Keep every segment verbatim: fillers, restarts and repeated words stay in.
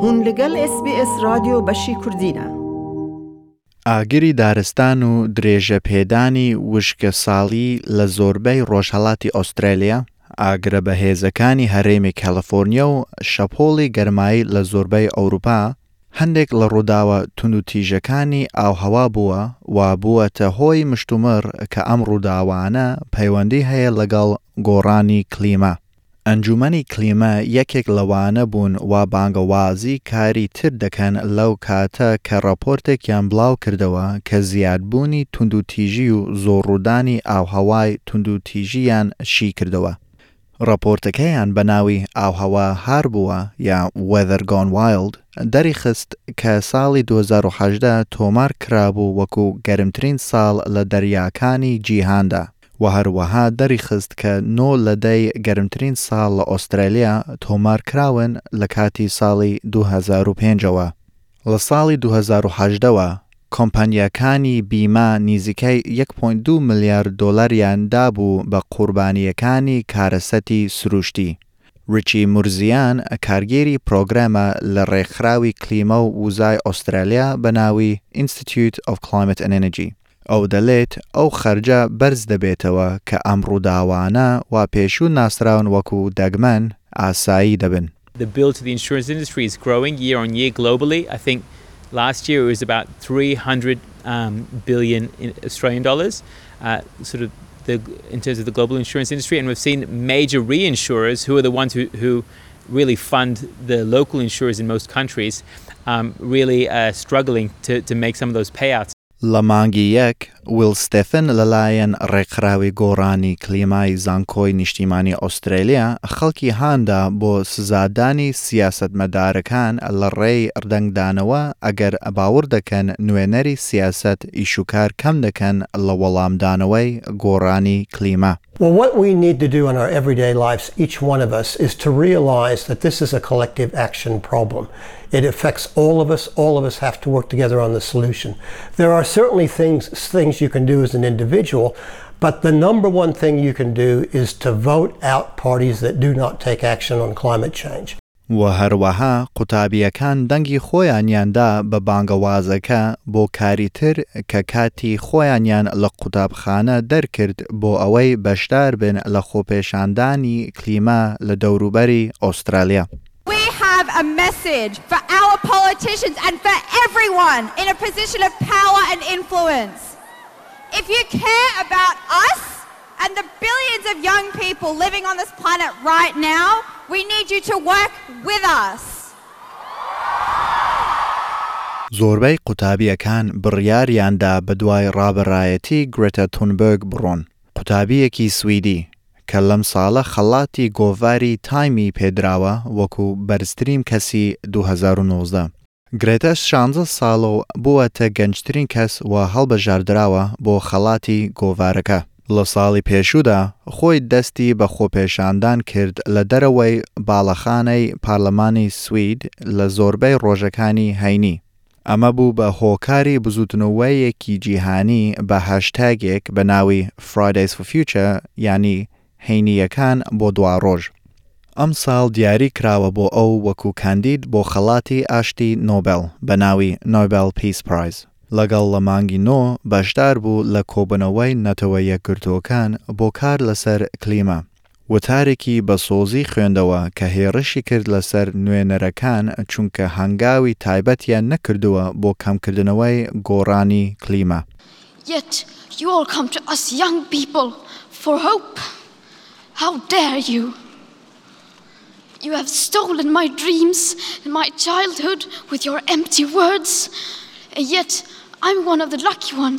بوون لەگەڵ اس بی اس رادیۆ بەشی کوردینە. ئاگری دارستان و درێژە پێدانی وشکە ساڵی لە زۆربەی ڕۆژهەڵاتی ئوسترالیا، ئاگرە بەهێزەکانی هەرێمی کالیفۆرنیا و شەپۆڵی گەرمایی لە زۆربەی ئەوروپا، هەندێک لە ڕووداوە توندوتیژەکانی ئاوهەوا بووە و بووەتە هۆی مشتومڕ کە ئەم ڕووداوانە پەیوەندی هەیە لەگەڵ گۆڕانی کلیما. ئەنجومەنی کلیما یەکێک لەوانە بوون و بانگەوازی کاری تر دەکەن لەو کاتە کە ڕاپۆرتێکیان بڵاو کردەوە کە زیادبوونی توندوتیژی و زۆرڕوودانی ئاوهەوای توندوتیژیان شی کردەوە. راپۆرتەکەیان بە ناوی ئاوهەوا هار بووە یا Weather Gone Wild دەریخست کە ساڵی دوو هەزار و هەژدە تۆمار کرابوو وەکو گەرمترین ساڵ لە دەریاکانی جیهاندا و هەروەها دەریخست کە نۆ لە دەی گەرمترین ساڵ لە ئوسترالیا تۆمار کراون لە کاتی ساڵی دوو هەزار و پێنجەوە. لە ساڵی دوو هەزار و هەژدەوە کۆمپانیاکانی بیما نیزیکەی یەک پۆینت دوو ملیار دۆلاریان دابوو بە قوربانیەکانی کارەسەتی سروشتی. ریچی مورزیان کارگێری پرۆگرامە لە ڕێکخراوی کلیما و ووزای ئوسترالیا بە ناوی Institute of Climate and Energy. ئەو دەڵێت ئەو خەرجە بەرز دەبێتەوە کە ئەم ڕووداوانە و پێشوو ناسراون وەکو دەگمەن ئاسایی دەبن. The bill to the insurance industry is growing year on year globally. I think last year it was about three hundred um, billion in Australian dollars, uh, sort of the, in terms of the global insurance industry. And we've seen major reinsurers, who are the ones who, who really fund the local insurers in most countries, um, really uh, struggling to, to make some of those payouts. لە مانگی یەک، ویل ستێفن لەلایەن ڕێکخراوی گۆڕانی کلیمای زانکۆی نیشتیمانی ئوسترالیا خەڵکی هاندا بۆ سزادانی سیاسەتمەدارەکان لە ڕێی ڕدەنگدانەوە ئەگەر باوەڕ دەکەن نوێنەری سیاسەت ئیشوکار کەم دەکەن لە وەڵامدانەوەی گۆڕانی کلیما. Well, what we need to do in our everyday lives, each one of us, is to realize that this is a collective action problem. It affects all of us. All of us have to work together on the solution. There are certainly things, things you can do as an individual, but the number one thing you can do is to vote out parties that do not take action on climate change. و هەروەها قوتابیەکان دەنگی خۆیانیاندا بە بانگەوازەکە بۆ کاری تر کە کاتی خۆیانیان لە قوتابخانە دەرکرد بۆ ئەوەی بەشدار بن لە خۆپێشاندانی کلیما لە دەوروبەری ئوسترالیا. We have a message for our politicians and for everyone in a position of power and influence. If you care about us and the billions of young people living on this planet right now, we need you to work with us. زۆربەی قوتابیەکان بڕیاریاندا بە دوای ڕابەرایەتی گرێتە تونبەرگ بڕۆن، قوتابیەکی سویدی کە لەم ساڵە خەڵاتی گۆڤاری تایمی پێدراوە وەکو بەرزترین کەسی دوو هەزار و نۆزدە. گرێتە شانزە ساڵە بووەتە گەنجترین کەس و هەڵبەژاردراوە بۆ خەڵاتی گۆڤارەکە. لە ساڵی پێشوودا خۆی دەستی بە خۆپێشاندان کرد لە دەرەوەی باڵەخانەی پارلەمانی سوید لە زۆربەی ڕۆژەکانی هەینی. ئەمە بوو بە هۆکاری بزوتنەوەیەکی جیهانی بە هاشتاگێک بە ناوی Fridays for Future یعنی هەینیەکان بۆ دوا ڕۆژ. ئەم ساڵ دیاری کراوە بۆ ئەو وەکو کاندید بۆ خەڵاتی ئاشتی نۆبێل بە ناوی Nobel Peace Prize. لەگەڵ لە مانگی نۆ بەشدار بوو لە کۆبنەوەی نەتەوە یەکگرتووەکان بۆ کار لەسەر کلیما. وتارێکی بە سۆزی خوێندەوە کە هێرشی کرد لەسەر نوێنەرەکان چونکە هەنگاوی تایبەتیان نەکردووە بۆ کەمکردنەوەی گۆڕانی کلیما. Yet you all come to us young people for hope. How dare you? You have stolen my dreams and my childhood with your empty words. And yet, I'm one of the lucky ones.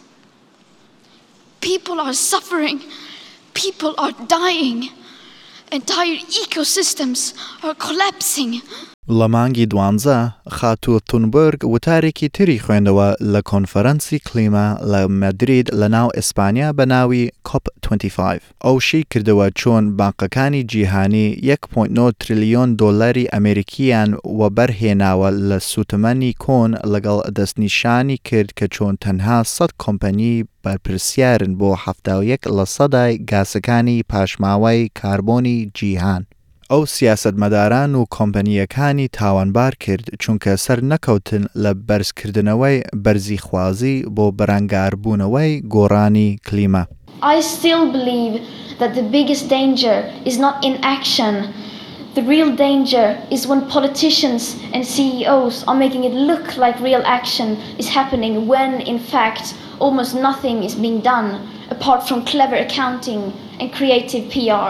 People are suffering. People are dying. Entire ecosystems are collapsing. لە مانگی دوانزە خاتوو تونبەرگ وتارێکی تری خوێندەوە لە کۆنفەرەنسی کلیما لە مەدرید لە ناو ئیسپانیا بە ناوی کۆپ بیست و پێنج. ئەوشی کردەوە چۆن بانقەکانی جیهانی یەک پۆینت نۆ تریلیۆن دۆلاری ئەمریکیان و بەرهێناوە لە سوتەمەنی کۆن لەگەڵ دەستنیشانی کرد کە چۆن تەنها سەد کۆمپەنی بەرپرسیارن بۆ هەفتاد و یەک لە سەدای گاسەکانی پاشماوەی کاربۆنی جیهان. ئەو سیاسەتمەداران و کۆمپەنیەکانی تاوانبار کرد چونکە سەر نەکەوتن لە بەرزکردنەوەی بەرزی خوازی بۆ بەرەنگاربوونەوەی گۆڕانی کلیمە. I still believe that the biggest danger is not inaction. The real danger is when politicians and C E Os are making it look like real action is happening when, in fact, almost nothing is being done apart from clever accounting and creative P R.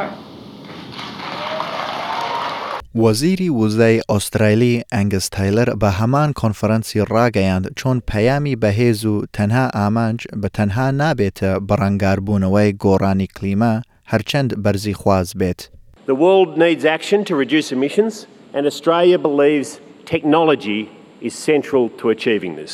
وەزیری وزەی ئۆسترالی ئەنگس تایلەر بە هەمان کۆنفرەنسی ڕاگەیاند چۆن پەیامی بەهێز و تەنها ئامانج بە تەنها نابێتە بەڕەنگاربوونەوەی گۆڕانی کلیمە هەرچەند بەرزی خواز بێت. The world needs action to reduce emissions, and Australia believes technology is central to achieving this.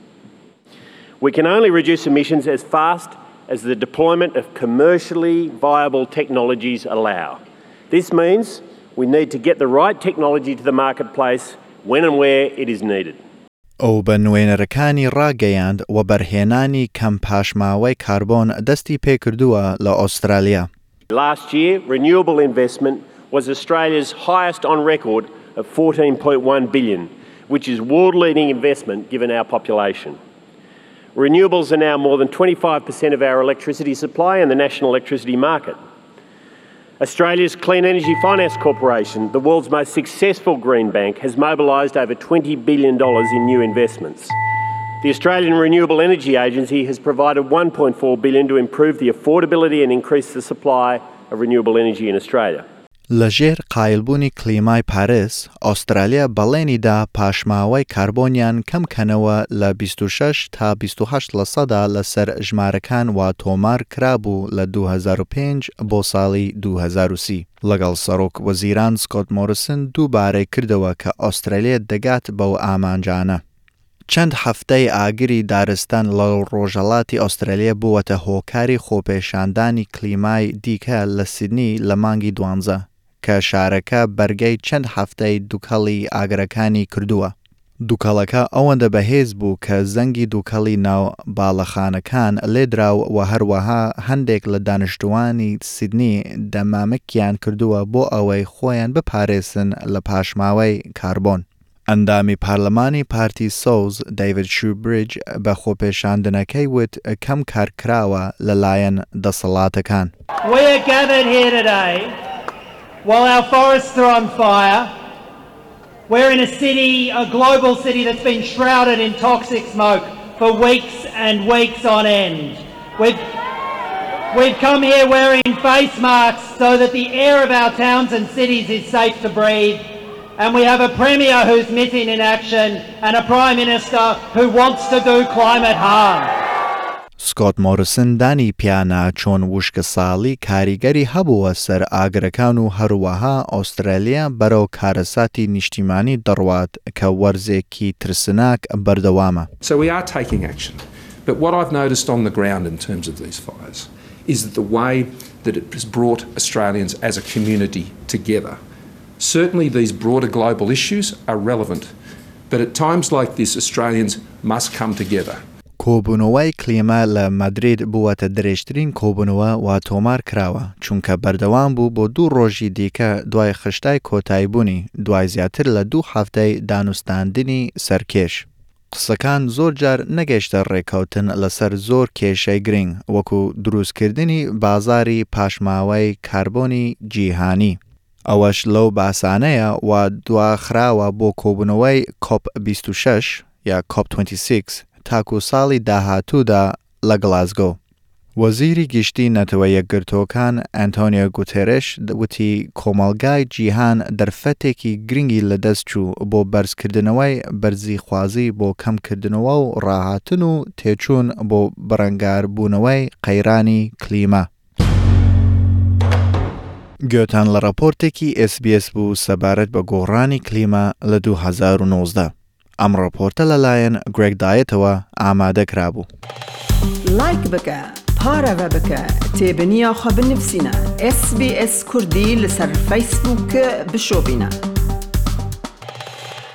We can only reduce emissions as fast as the deployment of commercially viable technologies allow. This means we need to get the right technology to the marketplace when and where it is needed. ئەو بە نوێنەرەکانی ڕاگەیاند و بەرهێنانی کەم پاشماوەی کاربۆن دەستی پێکردووە لە ئۆسترالیا. Last year, renewable investment was Australia's highest on record of fourteen point one billion dollars, which is world-leading investment given our population. Renewables are now more than twenty-five percent of our electricity supply in the national electricity market. Australia's Clean Energy Finance Corporation, the world's most successful green bank, has mobilised over twenty billion dollars in new investments. The Australian Renewable Energy Agency has provided one point four billion dollars to improve the affordability and increase the supply of renewable energy in Australia. لەژێر قایلبوونی کلیمای پاریس، ئۆسترالیا بەڵێنیدا پاشماوەی کاربۆنیان کەمکەنەوە لە بیست و شەش تا بیست و هەشت لە سەدا لەسەر ژمارەکان وا تۆمار کرابوو لە دوو هەزار و پێنج بۆ ساڵی دوو هەزار و سی. لەگەڵ سەرۆک وەزیران سکۆت مۆریسن دووبارەی کردەوە کە ئۆسترالیا دەگات بەو ئامانجانە. چەند هەفتەی ئاگری دارستان لە ڕۆژهەڵاتی ئۆسترالیا بووەتە هۆکاری خۆپێشاندانی کلیمای دیکە لە سیدنی لە مانگی دوانزە کە شارەکە بەرگەی چەند هەفتەی دووکەڵی ئاگرەکانی کردووە. دووکەڵەکە ئەوەندە بەهێز بوو کە زەنگی دووکەڵی ناو باڵەخانەکان لێدراو و هەروەها هەندێک لە دانیشتوانی سیدنی دەمامکیان کردووە بۆ ئەوەی خۆیان بپارێزن لە پاشماوەی کاربۆن. ئەندامی پارلەمانی پارتی سۆز دەیڤید شوبریج بە خۆپێشاندنەکەی وت کەم کارکراوە لەلایەن دەسەڵاتەکان. We are gathered here today while our forests are on fire. We're in a city, a global city that's been shrouded in toxic smoke for weeks and weeks on end. We've, we've come here wearing face masks so that the air of our towns and cities is safe to breathe. And we have a Premier who's missing in action and a Prime Minister who wants to do climate harm. سکۆت مۆریسن دانی پیانە چۆن وشکە ساڵی کاریگەری هەبووە سەر ئاگرەکان و هەروەها ئۆسترالیا بەرەو کارەساتی نیشتیمانی دەڕوات کە وەرزێکی ترسناک بەردەوامە. So we are taking action. But what I've noticed on the ground in terms of these fires is that the way that it has brought Australians as a community together. Certainly these broader global issues are relevant, but at times like this Australians must come together. کۆبوونەوەی کلیمە لە مەدرید بووەتە درێژترین کۆبوونەوە وا تۆمار کراوە چونکە بەردەوام بوو بۆ دوو ڕۆژی دیکە دوای خشتای کۆتاییبوونی دوای زیاتر لە دوو هەفتەی دانوستاندنی سەرکێش. قسەکان زۆر جار نەگەیشتە ڕێکەوتن لەسەر زۆر کێشەی گرنگ وەکو دروستکردنی بازاری پاشماوەی کاربۆنی جیهانی. ئەوەش لەو باسانەیە و دواخراوە بۆ کۆبوونەوەی کۆپ بیست و شەش یا کۆپ بیست و شەش تاکو ساڵی داهاتوودا لە گلاسگۆ. وەزیری گشتی نەتەوە یەکگرتوەکان ئەنتۆنیۆ گوتێرێش وتی کۆمەڵگای جیهان دەرفەتێکی گرنگی لەدەست چوو بۆ بەرزکردنەوەی بەرزی خوازی بۆ کەمکردنەوە و ڕاهاتن و تێچوون بۆ بەرەنگاربوونەوەی قەیرانی کلیمە. گوێتان لە راپۆرتێکی ئێس بی ئێس بوو سەبارەت بە گۆڕانی کلیمە لە دوو هەزار و نۆزدە. ئەم راپۆرتە لەلایەن گرێگ دایەتەوە ئامادە کرابوو. لایک بکە، پارەوە بکە، تێبنییا خە بنفسینە. ئێس بی ئێس کوردی لەسەر فەیسبووک بشۆبینە.